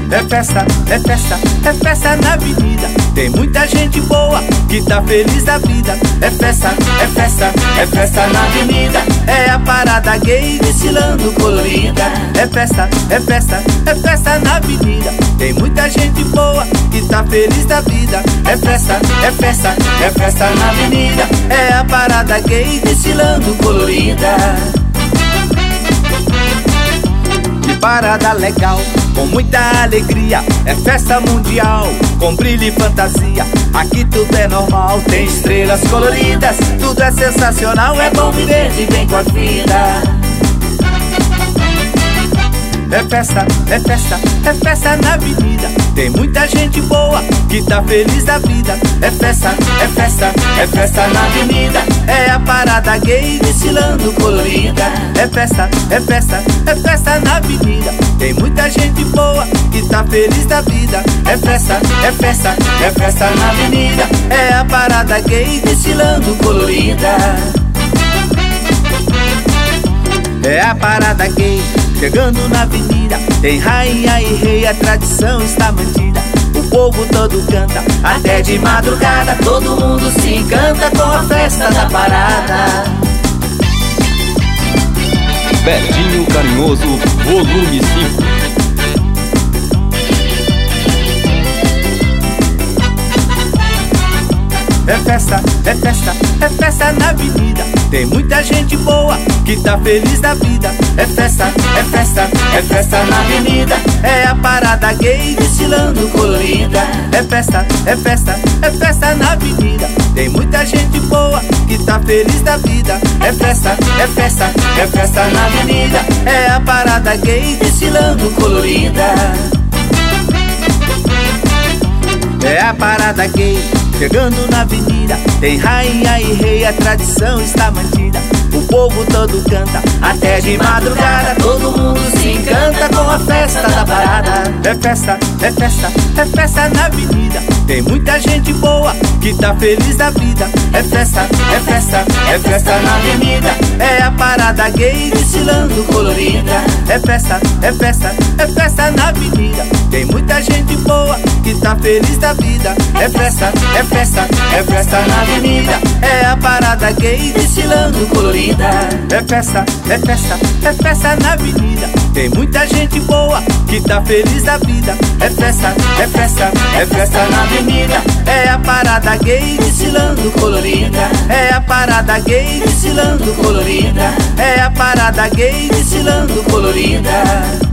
É festa, é festa, é festa na avenida. Tem muita gente boa que tá feliz da vida. É festa, é festa, é festa na avenida. É a parada gay desfilando colorida. É festa, é festa, é festa na avenida. Tem muita gente boa que tá feliz da vida. É festa, é festa, é festa na avenida. É a parada gay desfilando colorida. Que parada legal, com muita alegria. É festa mundial, com brilho e fantasia. Aqui tudo é normal, tem estrelas coloridas. Tudo é sensacional, é bom viver e vem com a vida. É festa, é festa, é festa na avenida. Tem muita gente boa que tá feliz da vida. É festa, é festa, é festa na avenida. É a parada gay desfilando colorida. É festa, é festa, é festa na avenida. Tem muita gente boa que tá feliz da vida. É festa, é festa, é festa na avenida. É a parada gay desfilando colorida. É a parada gay chegando na avenida. Tem rainha e rei, a tradição está mantida. O povo todo canta, até de madrugada. Todo mundo se encanta com a festa da parada. Betinho Carinhoso, volume 5. É festa, é festa, é festa na avenida. Tem muita gente boa que tá feliz da vida. É festa, é festa, é festa na avenida. É a parada gay desfilando colorida. É festa, é festa, é festa na avenida. Tem muita gente boa que tá feliz da vida. É festa, é festa, é festa na avenida. É a parada gay desfilando colorida. É a parada gay chegando na avenida. Tem rainha e rei, a tradição está mantida. O povo todo canta, até de madrugada. Todo mundo se encanta com a festa da parada. É festa, é festa, é festa na avenida. Tem muita gente boa que tá feliz da vida. É festa, é festa, é festa na avenida. É a parada gay desfilando colorida. É festa, é festa, é festa na avenida. Tem muita gente boa que tá feliz da vida. É festa, é festa, é festa na avenida. É a parada gay desfilando colorida. É festa, é festa, é festa na avenida. Tem muita gente boa que tá feliz da vida. É festa, é festa, é festa na avenida. É a parada gay desfilando colorida. É a parada gay desfilando colorida. É a parada gay desfilando colorida.